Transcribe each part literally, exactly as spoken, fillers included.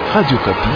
Radio Kapi.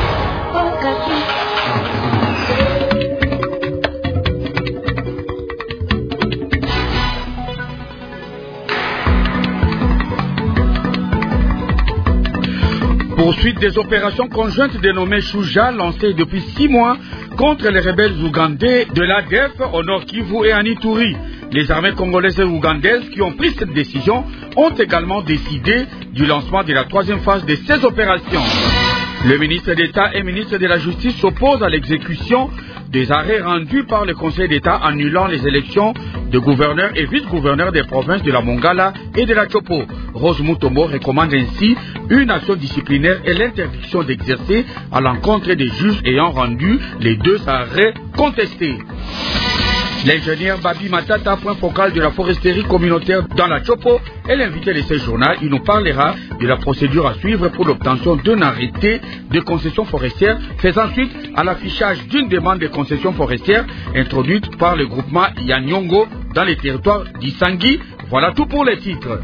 Poursuite des opérations conjointes dénommées Shuja, lancées depuis six mois contre les rebelles ougandais de l'A D F au nord Kivu et à Ituri. Les armées congolaises et ougandaises qui ont pris cette décision ont également décidé du lancement de la troisième phase de ces opérations. Le ministre d'État et ministre de la Justice s'opposent à l'exécution des arrêts rendus par le Conseil d'État annulant les élections de gouverneurs et vice-gouverneurs des provinces de la Mongala et de la Chopo. Rose Mutombo recommande ainsi une action disciplinaire et l'interdiction d'exercer à l'encontre des juges ayant rendu les deux arrêts contestés. L'ingénieur Babi Matata, point focal de la foresterie communautaire dans la Chopo, est l'invité de ce journal. Il nous parlera de la procédure à suivre pour l'obtention d'un arrêté de concession forestière, faisant suite à l'affichage d'une demande de concession forestière introduite par le groupement Yanyongo dans les territoires d'Isangui. Voilà tout pour les titres.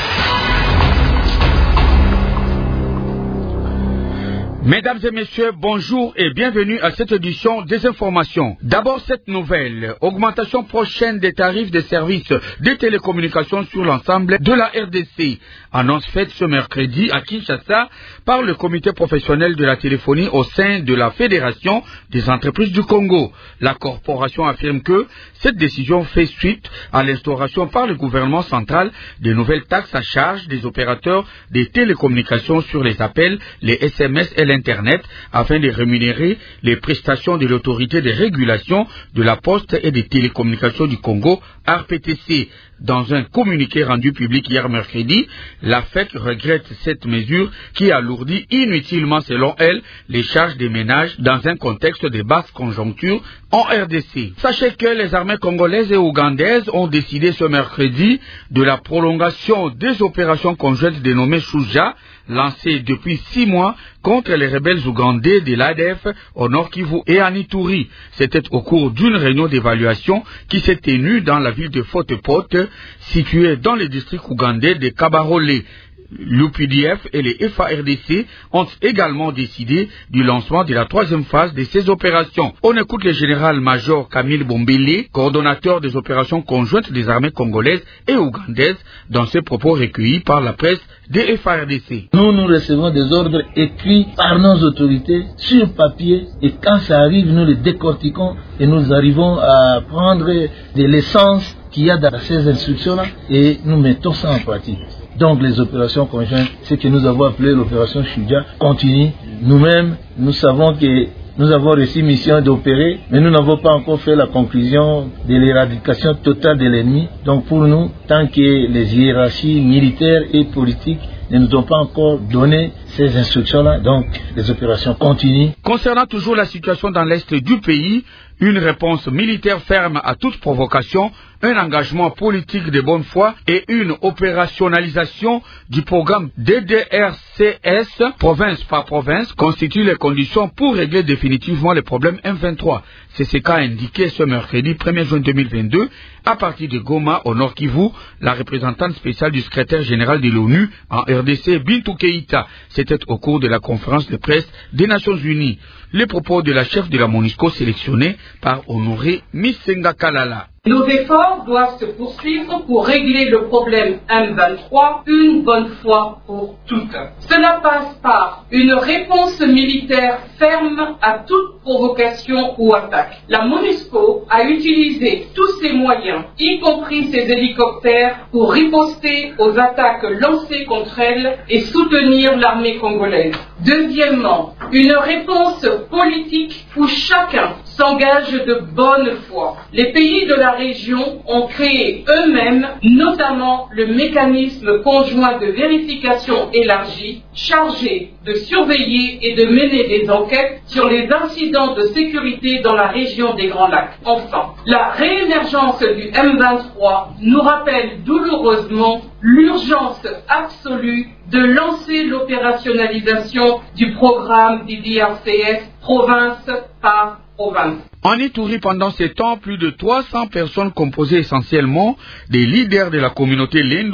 Mesdames et messieurs, bonjour et bienvenue à cette édition des informations. D'abord cette nouvelle, augmentation prochaine des tarifs des services de télécommunications sur l'ensemble de la R D C. Annonce faite ce mercredi à Kinshasa par le comité professionnel de la téléphonie au sein de la Fédération des entreprises du Congo. La corporation affirme que cette décision fait suite à l'instauration par le gouvernement central de nouvelles taxes à charge des opérateurs des télécommunications sur les appels, les S M S et l'Internet afin de rémunérer les prestations de l'autorité de régulation de la poste et des télécommunications du Congo, R P T C. Dans un communiqué rendu public hier mercredi, la F E C regrette cette mesure qui alourdit inutilement, selon elle, les charges des ménages dans un contexte de basse conjoncture en R D C. Sachez que les armées congolaises et ougandaises ont décidé ce mercredi de la prolongation des opérations conjointes dénommées Shuja, lancées depuis six mois contre les rebelles ougandais de l'A D F au nord Kivu et à Ituri. C'était au cours d'une réunion d'évaluation qui s'est tenue dans la ville de Fotepote, située dans le district ougandais de Kabarole. L'U P D F et les F A R D C ont également décidé du lancement de la troisième phase de ces opérations. On écoute le général-major Camille Bombele, coordonnateur des opérations conjointes des armées congolaises et ougandaises, dans ses propos recueillis par la presse des F A R D C. Nous, nous recevons des ordres écrits par nos autorités sur papier et quand ça arrive, nous les décortiquons et nous arrivons à prendre de l'essence qu'il y a dans ces instructions-là et nous mettons ça en pratique. Donc les opérations conjointes, ce que nous avons appelé l'opération Shuja, continue. Nous-mêmes, nous savons que nous avons reçu mission d'opérer, mais nous n'avons pas encore fait la conclusion de l'éradication totale de l'ennemi. Donc pour nous, tant que les hiérarchies militaires et politiques ne nous ont pas encore donné ces instructions-là, donc les opérations continuent. Concernant toujours la situation dans l'est du pays, une réponse militaire ferme à toute provocation, un engagement politique de bonne foi et une opérationnalisation du programme D D R C S, province par province, constituent les conditions pour régler définitivement le problème M vingt-trois. C'est ce qu'a indiqué ce mercredi premier juin deux mille vingt-deux, à partir de Goma, au nord Kivu, la représentante spéciale du secrétaire général de l'ONU en R D C, Bintou Keïta. C'était au cours de la conférence de presse des Nations Unies. Les propos de la chef de la MONUSCO sélectionnés par Honoré Misenga Kalala. Nos efforts doivent se poursuivre pour régler le problème M vingt-trois une bonne fois pour toutes. Cela passe par une réponse militaire ferme à toute provocation ou attaque. La MONUSCO a utilisé tous ses moyens, y compris ses hélicoptères, pour riposter aux attaques lancées contre elle et soutenir l'armée congolaise. Deuxièmement, une réponse politique où chacun s'engage de bonne foi. Les pays de la région ont créé eux-mêmes, notamment le mécanisme conjoint de vérification élargie, chargé de surveiller et de mener des enquêtes sur les incidents de sécurité dans la région des Grands Lacs. Enfin, la réémergence du M vingt-trois nous rappelle douloureusement l'urgence absolue de lancer l'opérationnalisation du programme D D R C S province par province. En Ituri, pendant ces temps, plus de trois cents personnes composées essentiellement des leaders de la communauté Lendu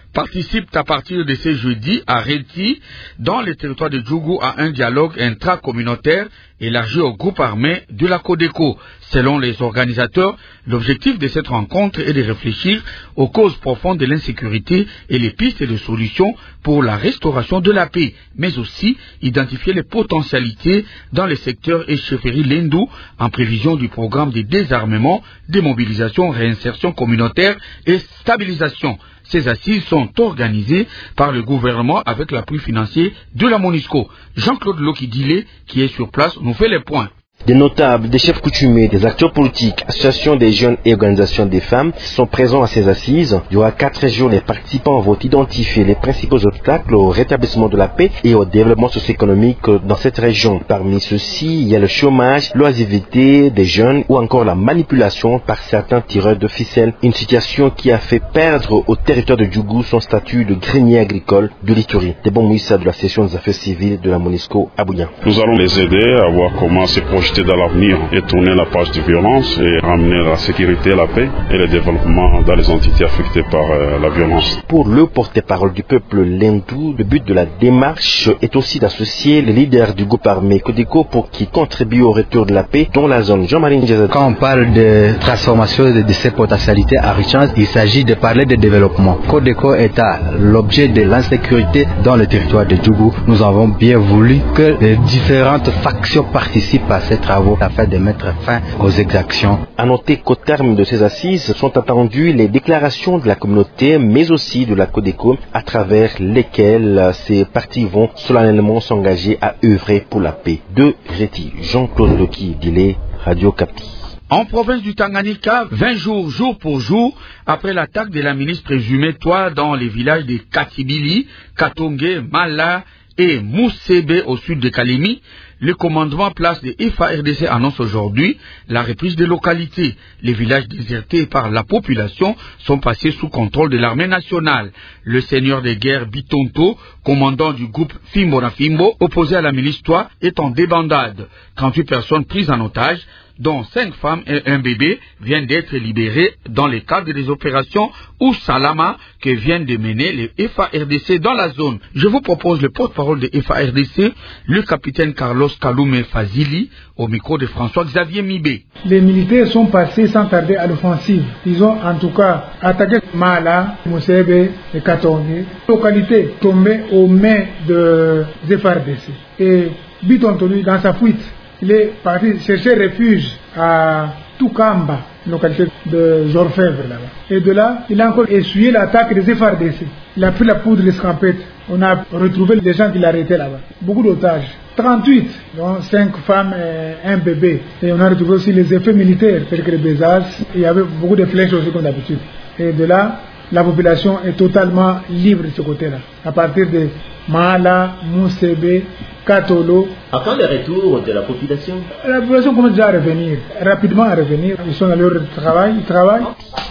participent à partir de ce jeudi à Reti, dans le territoire de Djougou, à un dialogue intracommunautaire élargi au groupe armé de la Codeco. Selon les organisateurs, l'objectif de cette rencontre est de réfléchir aux causes profondes de l'insécurité et les pistes de solutions pour la restauration de la paix, mais aussi identifier les potentialités dans les secteurs et chefferies Lendou en prévision du programme de désarmement, démobilisation, réinsertion communautaire et stabilisation. Ces assises sont organisées par le gouvernement avec l'appui financier de la MONUSCO. Jean-Claude Lokidile, qui est sur place, nous fait les points. Des notables, des chefs coutumiers, des acteurs politiques, associations des jeunes et organisations des femmes sont présents à ces assises. Durant quatre jours, les participants vont identifier les principaux obstacles au rétablissement de la paix et au développement socio-économique dans cette région. Parmi ceux-ci, il y a le chômage, l'oisiveté des jeunes ou encore la manipulation par certains tireurs de ficelles. Une situation qui a fait perdre au territoire de Djougou son statut de grenier agricole de l'Ituri. Des bons Mouissa de la session des affaires civiles de la MONUSCO à Bouyan. Nous allons les aider à voir comment ces projets dans l'avenir et tourner la page de violence et ramener la sécurité, la paix et le développement dans les entités affectées par euh, la violence. Pour le porte-parole du peuple Lendou, le but de la démarche est aussi d'associer les leaders du groupe armé Codeco pour qu'ils contribuent au retour de la paix dans la zone. Jean-Marie Ndiaye. Quand on parle de transformation de, de ces potentialités enrichantes, il s'agit de parler de développement. Codeco est à l'objet de l'insécurité dans le territoire de Djougou. Nous avons bien voulu que les différentes factions participent à cette travaux afin de mettre fin aux exactions. À noter qu'au terme de ces assises sont attendues les déclarations de la communauté, mais aussi de la Codeco, à travers lesquelles ces partis vont solennellement s'engager à œuvrer pour la paix. De Reti, Jean-Claude Loki, Dile, Radio Kapi. En province du Tanganyika, vingt jours, jour pour jour, après l'attaque de la ministre présumée Toi dans les villages de Katibili, Katonge, Mala et Moussebe au sud de Kalemi, le commandement place de F A R D C annonce aujourd'hui la reprise des localités. Les villages désertés par la population sont passés sous contrôle de l'armée nationale. Le seigneur de guerre Bitonto, commandant du groupe Fimbo Nafimbo, opposé à la milice Toi, est en débandade. trente-huit personnes prises en otage, dont cinq femmes et un bébé, viennent d'être libérées dans le cadre des opérations ou Salama que viennent de mener les F A R D C dans la zone. Je vous propose le porte-parole de F A R D C, le capitaine Carlos Kaloume Fazili, au micro de François-Xavier Mibé. Les militaires sont passés sans tarder à l'offensive. Ils ont en tout cas attaqué Mala, Moussebe et Katonge, localité tombée aux mains de F A R D C. Et Bitontonu, dans sa fuite, il est parti chercher refuge à Toukamba, localité de Jorfèvre là-bas. Et de là, il a encore essuyé l'attaque des F A R D C. Il a pris la poudre l'escampette. On a retrouvé des gens qui l'arrêtaient là-bas. Beaucoup d'otages. trente-huit, dont cinq femmes et un bébé. Et on a retrouvé aussi les effets militaires, tels que les besaces. Il y avait beaucoup de flèches aussi comme d'habitude. Et de là, la population est totalement libre de ce côté-là. À partir de Mala, Moussebe, Katolo. À quand le retour de la population? La population commence déjà à revenir, rapidement à revenir. Ils sont dans leur travail, ils travaillent.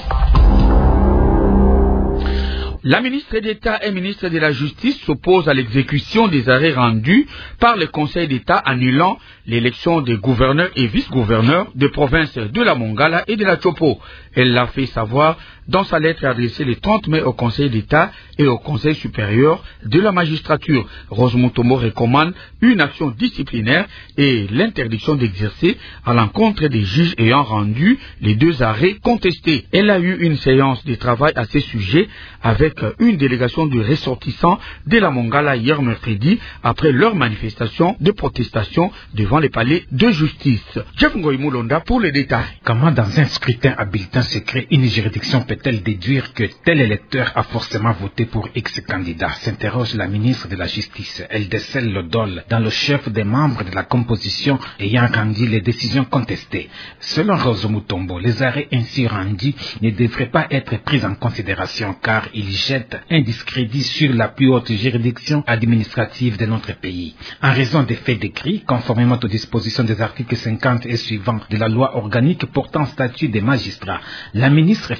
La ministre d'État et ministre de la Justice s'oppose à l'exécution des arrêts rendus par le Conseil d'État annulant l'élection des gouverneurs et vice-gouverneurs de provinces de la Mongala et de la Chopo. Elle l'a fait savoir dans sa lettre adressée le trente mai au Conseil d'État et au Conseil supérieur de la magistrature. Rose Mutombo recommande une action disciplinaire et l'interdiction d'exercer à l'encontre des juges ayant rendu les deux arrêts contestés. Elle a eu une séance de travail à ce sujet avec une délégation de ressortissants de la Mongala hier mercredi après leur manifestation de protestation devant les palais de justice. Jeff Ngoy Moulonda pour les détails. Comment dans un scrutin à bulletin secret une juridiction peut-elle déduire que tel électeur a forcément voté pour X candidat? S'interroge la ministre de la Justice. Elle décèle le dol dans le chef des membres de la composition ayant rendu les décisions contestées. Selon Rose Mutombo, les arrêts ainsi rendus ne devraient pas être pris en considération car ils jettent un discrédit sur la plus haute juridiction administrative de notre pays. En raison des faits décrits, conformément aux dispositions des articles cinquante et suivants de la loi organique portant statut des magistrats, la ministre fait constater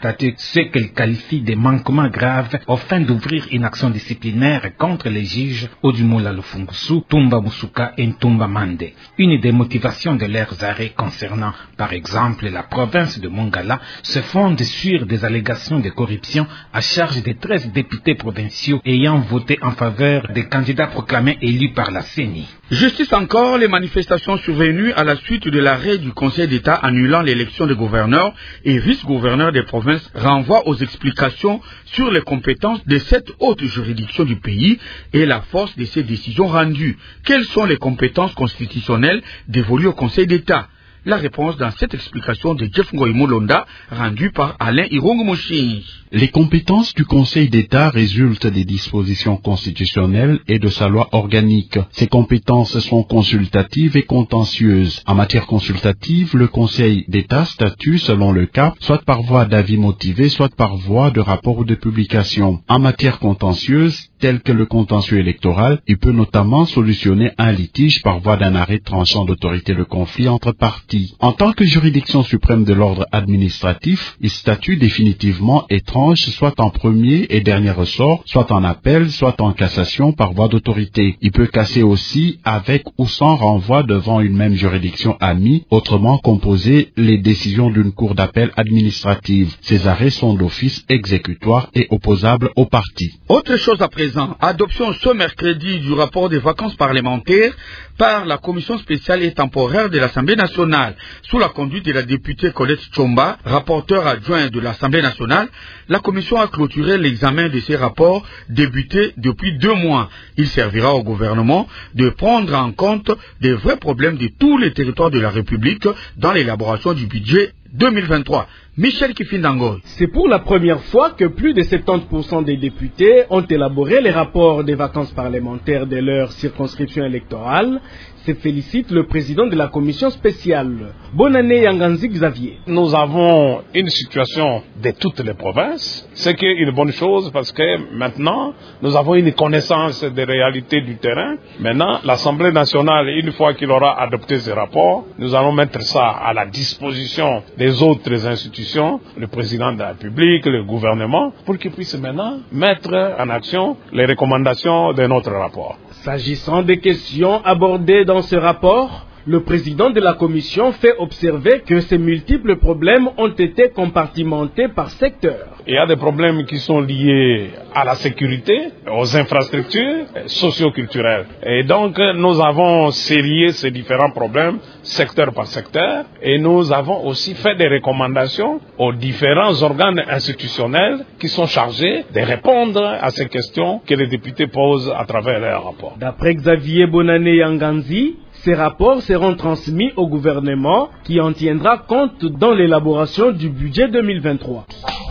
constaté ce qu'elle qualifie de manquements graves au fin d'ouvrir une action disciplinaire contre les juges Odumula Lufungusu, Tumba Musuka et Ntumba Mande. Une des motivations de leurs arrêts concernant, par exemple, la province de Mongala se fonde sur des allégations de corruption à charge des treize députés provinciaux ayant voté en faveur des candidats proclamés élus par la C E N I. Justice encore, les manifestations survenues à la suite de l'arrêt du Conseil d'État annulant l'élection des gouverneurs et vice-gouverneurs des provinces renvoient aux explications sur les compétences de cette haute juridiction du pays et la force de ces décisions rendues. Quelles sont les compétences constitutionnelles dévolues au Conseil d'État? La réponse dans cette explication de Jeff Ngoï-Moulonda, rendue par Alain Irong-Mouchin. Les compétences du Conseil d'État résultent des dispositions constitutionnelles et de sa loi organique. Ces compétences sont consultatives et contentieuses. En matière consultative, le Conseil d'État statue selon le cas, soit par voie d'avis motivé, soit par voie de rapport ou de publication. En matière contentieuse, tel que le contentieux électoral, il peut notamment solutionner un litige par voie d'un arrêt tranchant d'autorité de conflit entre parties. En tant que juridiction suprême de l'ordre administratif, il statue définitivement et tranche soit en premier et dernier ressort, soit en appel, soit en cassation par voie d'autorité. Il peut casser aussi avec ou sans renvoi devant une même juridiction amie, autrement composer les décisions d'une cour d'appel administrative. Ces arrêts sont d'office exécutoires et opposables aux parties. Autre chose à présent, adoption ce mercredi du rapport des vacances parlementaires par la commission spéciale et temporaire de l'Assemblée nationale. Sous la conduite de la députée Colette Tchomba, rapporteur adjoint de l'Assemblée nationale, la commission a clôturé l'examen de ces rapports débutés depuis deux mois. Il servira au gouvernement de prendre en compte des vrais problèmes de tous les territoires de la République dans l'élaboration du budget deux mille vingt-trois. Michel Kifindangoy. C'est pour la première fois que plus de soixante-dix pour cent des députés ont élaboré les rapports des vacances parlementaires de leur circonscription électorale. Se félicite le président de la commission spéciale. Bonne année Yanganzi Xavier. Nous avons une situation de toutes les provinces, ce qui est une bonne chose parce que maintenant nous avons une connaissance des réalités du terrain. Maintenant, l'Assemblée nationale, une fois qu'il aura adopté ces rapports, nous allons mettre ça à la disposition des autres institutions, le président de la République, le gouvernement, pour qu'ils puissent maintenant mettre en action les recommandations de notre rapport. S'agissant des questions abordées dans ce rapport, le président de la commission fait observer que ces multiples problèmes ont été compartimentés par secteur. Il y a des problèmes qui sont liés à la sécurité, aux infrastructures socio-culturelles. Et donc, nous avons sérié ces différents problèmes, secteur par secteur, et nous avons aussi fait des recommandations aux différents organes institutionnels qui sont chargés de répondre à ces questions que les députés posent à travers leurs rapports. D'après Xavier Bonane Yanganzi, ces rapports seront transmis au gouvernement qui en tiendra compte dans l'élaboration du budget deux mille vingt-trois.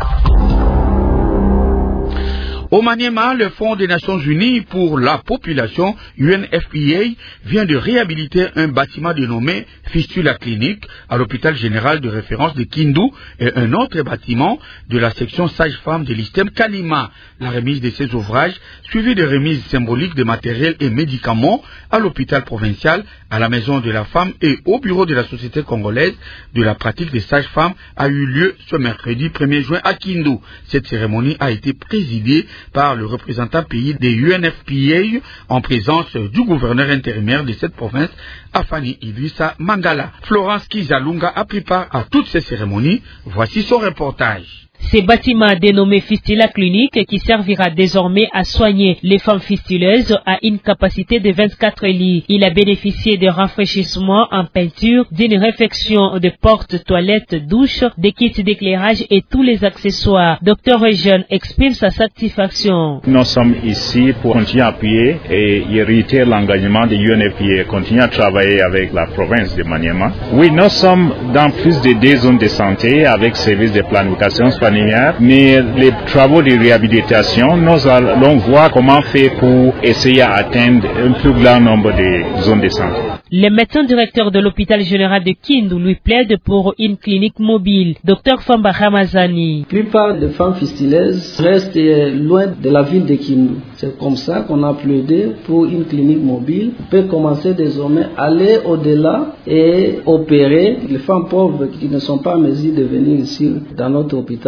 Au Maniema, le Fonds des Nations Unies pour la population, U N F P A, vient de réhabiliter un bâtiment dénommé Fistula Clinique à l'hôpital général de référence de Kindu et un autre bâtiment de la section sage-femme de l'Istem Kalima. La remise de ces ouvrages, suivie de remises symboliques de matériel et médicaments à l'hôpital provincial, à la maison de la femme et au bureau de la Société congolaise de la pratique des sages-femmes, a eu lieu ce mercredi premier juin à Kindu. Cette cérémonie a été présidée par le représentant pays des U N F P A en présence du gouverneur intérimaire de cette province, Afani Idrissa Mangala. Florence Kizalunga a pris part à toutes ces cérémonies. Voici son reportage. Ce bâtiment dénommé Fistula Clinique, qui servira désormais à soigner les femmes fistuleuses, a une capacité de vingt-quatre lits. Il a bénéficié de rafraîchissements en peinture, d'une réfection de portes, toilettes, douches, des kits d'éclairage et tous les accessoires. Docteur Eugène exprime sa satisfaction. Nous sommes ici pour continuer à appuyer et hériter l'engagement de U N F P A, continuer à travailler avec la province de Maniema. Oui, nous sommes dans plus de deux zones de santé avec services de planification mais les travaux de réhabilitation, nous allons voir comment faire pour essayer d'atteindre un plus grand nombre de zones de santé. Le médecin directeur de l'hôpital général de Kindu lui plaide pour une clinique mobile. Docteur Famba Ramazani. La plupart des femmes fistuleuses restent loin de la ville de Kindu. C'est comme ça qu'on a plaidé pour une clinique mobile. On peut commencer désormais à aller au-delà et opérer les femmes pauvres qui ne sont pas en mesure de venir ici dans notre hôpital.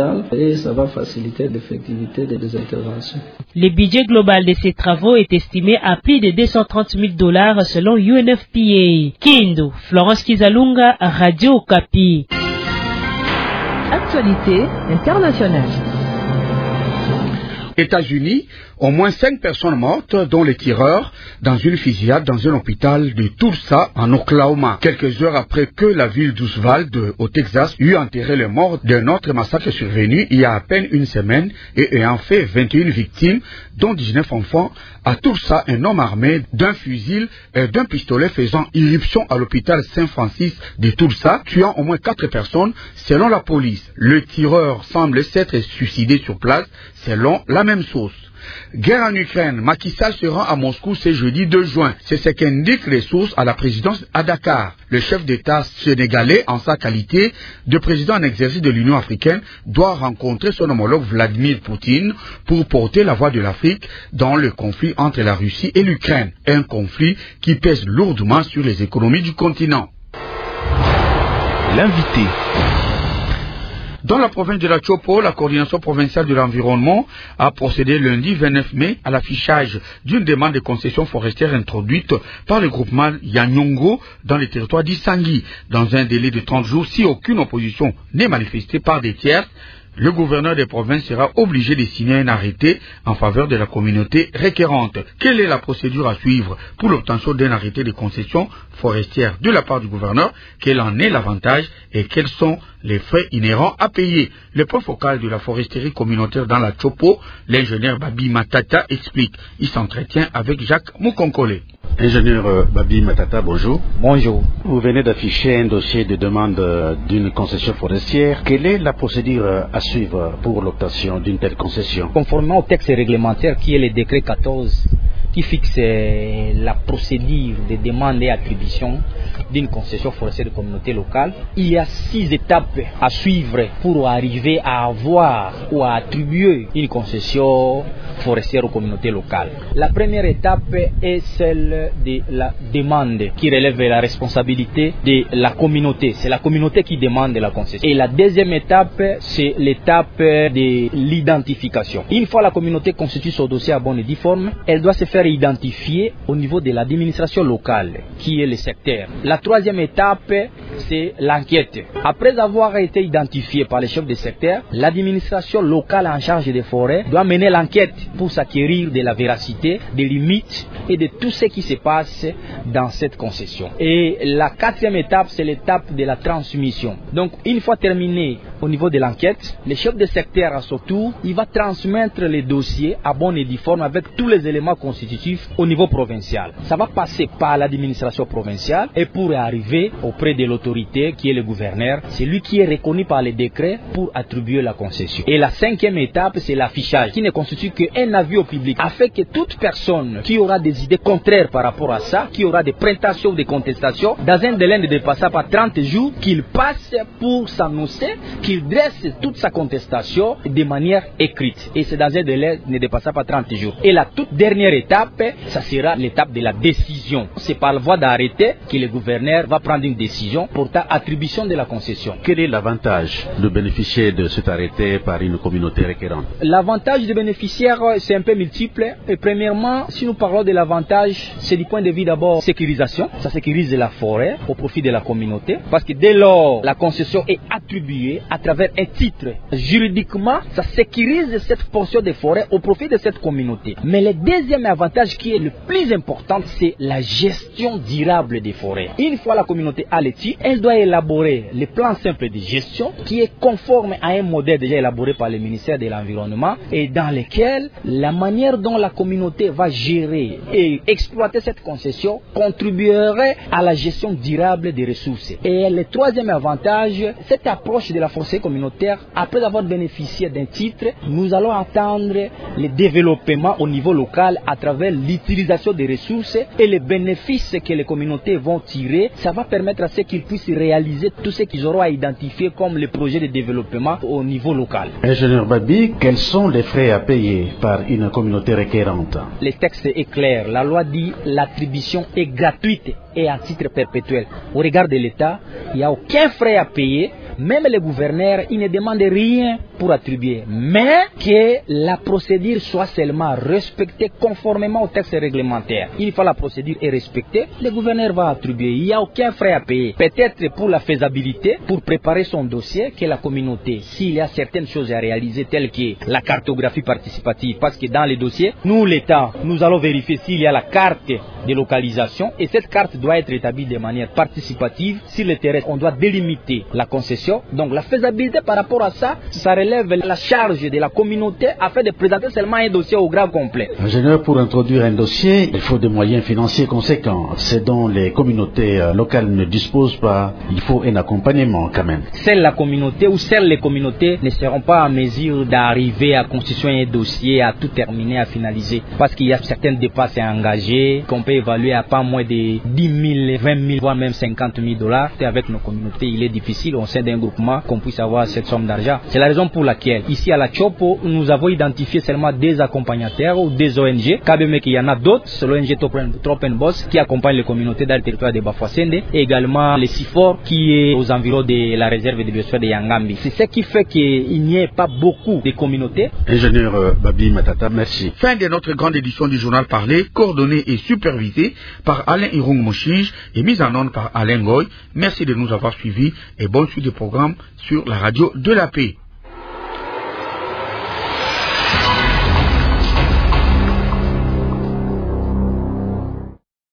locales et ça va faciliter l'effectivité des interventions. Le budget global de ces travaux est estimé à plus de deux cent trente mille dollars selon U N F P A. Kindu, Florence Kizalunga, Radio Okapi. Actualité internationale. États-Unis, au moins cinq personnes mortes, dont les tireurs, dans une fusillade dans un hôpital de Tulsa, en Oklahoma. Quelques heures après que la ville d'Uvalde, au Texas, eut enterré les morts d'un autre massacre survenu il y a à peine une semaine et ayant fait vingt et une victimes, dont dix-neuf enfants, à Tulsa, un homme armé d'un fusil et d'un pistolet faisant irruption à l'hôpital Saint-Francis de Tulsa, tuant au moins quatre personnes, selon la police. Le tireur semble s'être suicidé sur place, selon la même source. Guerre en Ukraine, Macky Sall se rend à Moscou ce jeudi deux juin. C'est ce qu'indiquent les sources à la présidence à Dakar. Le chef d'État sénégalais, en sa qualité de président en exercice de l'Union africaine, doit rencontrer son homologue Vladimir Poutine pour porter la voix de l'Afrique dans le conflit entre la Russie et l'Ukraine. Un conflit qui pèse lourdement sur les économies du continent. L'invité. Dans la province de la Chopo, la coordination provinciale de l'environnement a procédé lundi vingt-neuf mai à l'affichage d'une demande de concession forestière introduite par le groupement Yanyongo dans le territoire d'Issangui. Dans un délai de trente jours, si aucune opposition n'est manifestée par des tiers, le gouverneur des provinces sera obligé de signer un arrêté en faveur de la communauté requérante. Quelle est la procédure à suivre pour l'obtention d'un arrêté de concession forestière de la part du gouverneur? Quel en est l'avantage et quels sont les frais inhérents à payer? Le point focal de la foresterie communautaire dans la Chopo, l'ingénieur Babi Matata explique. Il s'entretient avec Jacques Moukonkole. Ingénieur Babi Matata, bonjour. Bonjour. Vous venez d'afficher un dossier de demande d'une concession forestière. Quelle est la procédure à suivre pour l'obtention d'une telle concession? Conformément au texte réglementaire qui est le décret quatorze, qui fixe la procédure de demande et attribution d'une concession forestière de communauté locale, il y a six étapes à suivre pour arriver à avoir ou à attribuer une concession forestière aux communautés locales. La première étape est celle de la demande qui relève de la responsabilité de la communauté. C'est la communauté qui demande la concession. Et la deuxième étape, c'est l'étape de l'identification. Une fois la communauté constitue son dossier à bonne et due forme, elle doit se faire identifier au niveau de l'administration locale, qui est le secteur. La troisième étape, c'est l'enquête. Après avoir été identifié par les chefs de secteur, l'administration locale en charge des forêts doit mener l'enquête pour s'acquérir de la véracité, des limites et de tout ce qui se passe dans cette concession. Et la quatrième étape, c'est l'étape de la transmission. Donc, une fois terminé au niveau de l'enquête, le chef de secteur à son tour, il va transmettre les dossiers à bonne et due forme avec tous les éléments constitutifs au niveau provincial. Ça va passer par l'administration provinciale et pour arriver auprès de l'autorité qui est le gouverneur, c'est lui qui est reconnu par les décrets pour attribuer la concession. Et la cinquième étape, c'est l'affichage qui ne constitue qu'un avis au public afin que toute personne qui aura des idées contraires par rapport à ça, qui aura des prétentions ou des contestations, dans un délai ne dépassant pas trente jours, qu'il passe pour s'annoncer, qu'il dresse toute sa contestation de manière écrite. Et c'est dans un délai ne dépassant pas trente jours. Et la toute dernière étape, ça sera l'étape de la décision. C'est par la voie d'arrêté que le gouverneur va prendre une décision portant attribution de la concession. Quel est l'avantage de bénéficier de cet arrêté par une communauté requérante? L'avantage des bénéficiaires, c'est un peu multiple. Et premièrement, si nous parlons de l'avantage, c'est du point de vue d'abord sécurisation. Ça sécurise la forêt au profit de la communauté. Parce que dès lors, la concession est attribuée à travers un titre. Juridiquement, ça sécurise cette portion de forêt au profit de cette communauté. Mais le deuxième avantage qui est le plus important, c'est la gestion durable des forêts. Une fois la communauté a le titre, elle doit élaborer le plan simple de gestion qui est conforme à un modèle déjà élaboré par le ministère de l'Environnement et dans lequel la manière dont la communauté va gérer et exploiter cette concession contribuerait à la gestion durable des ressources. Et le troisième avantage, cette approche de la forêt communautaire, après avoir bénéficié d'un titre, nous allons attendre le développement au niveau local à travers l'utilisation des ressources et les bénéfices que les communautés vont tirer. Ça va permettre à ceux qu'ils puissent réaliser tout ce qu'ils auront à identifier comme les projets de développement au niveau local. Ingénieur Babi, quels sont les frais à payer par une communauté requérante? Le texte est clair. La loi dit l'attribution est gratuite et à titre perpétuel. Au regard de l'État, il n'y a aucun frais à payer, même les gouverneurs, ils ne demandent rien pour attribuer, mais que la procédure soit seulement respectée conformément au texte réglementaire. Une fois la procédure est respectée, le gouverneur va attribuer. Il n'y a aucun frais à payer. Peut-être pour la faisabilité, pour préparer son dossier, que la communauté, s'il y a certaines choses à réaliser, telles que la cartographie participative, parce que dans les dossiers, nous, l'État, nous allons vérifier s'il y a la carte de localisation, et cette carte doit être établie de manière participative. Sur le terrain, on doit délimiter la concession. Donc la faisabilité par rapport à ça, ça relève la charge de la communauté afin de présenter seulement un dossier au grand complet. Ingénieur, pour introduire un dossier, il faut des moyens financiers conséquents. C'est dont les communautés locales ne disposent pas. Il faut un accompagnement quand même. Seule la communauté ou seules les communautés ne seront pas en mesure d'arriver à constituer un dossier, à tout terminer, à finaliser. Parce qu'il y a certaines dépenses à engager, qu'on peut évaluer à pas moins de dix mille, vingt mille, voire même cinquante mille dollars. Et avec nos communautés, il est difficile au sein d'un groupement qu'on puisse avoir cette somme d'argent. C'est la raison pour laquelle, ici à la Chopo, nous avons identifié seulement des accompagnateurs ou des O N G. Kabeme qu'il y en a d'autres, c'est l'O N G Tropenbos qui accompagne les communautés dans le territoire de Bafouassende, et également le SIFOR qui est aux environs de la réserve de biosphère de Yangambi. C'est ce qui fait qu'il n'y ait pas beaucoup de communautés. Ingénieur euh, Babi Matata, merci. Fin de notre grande édition du journal Parlé, coordonnée et supervisée par Alain Irung Mouchige et mise en onde par Alain Goy. Merci de nous avoir suivis et bonne suite de programme sur la radio de la paix.